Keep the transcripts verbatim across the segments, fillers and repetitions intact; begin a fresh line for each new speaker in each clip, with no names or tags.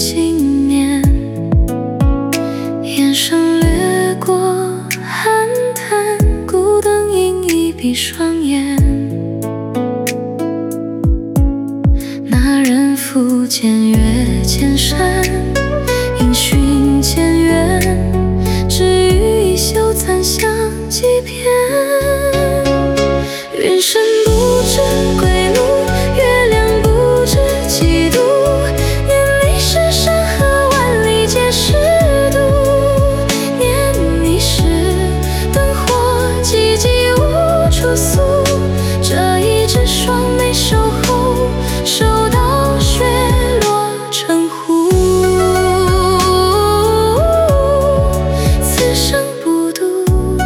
信念，眼神掠过寒潭，孤灯影已闭双眼。那人扶剑越千山，音讯渐远，只余一袖残香几片。云深不知归路，月亮不知几度，眼里是山河，万里皆是毒。念你时，灯火寂寂无处诉，这一支双眉守候，守到雪落成湖。此生不渡，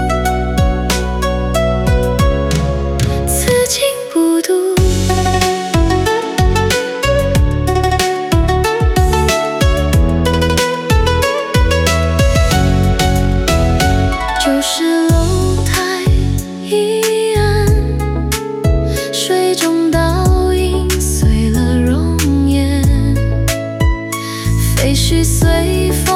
此情不渡。旧时楼台一岸，水中倒影碎了容颜，废墟随风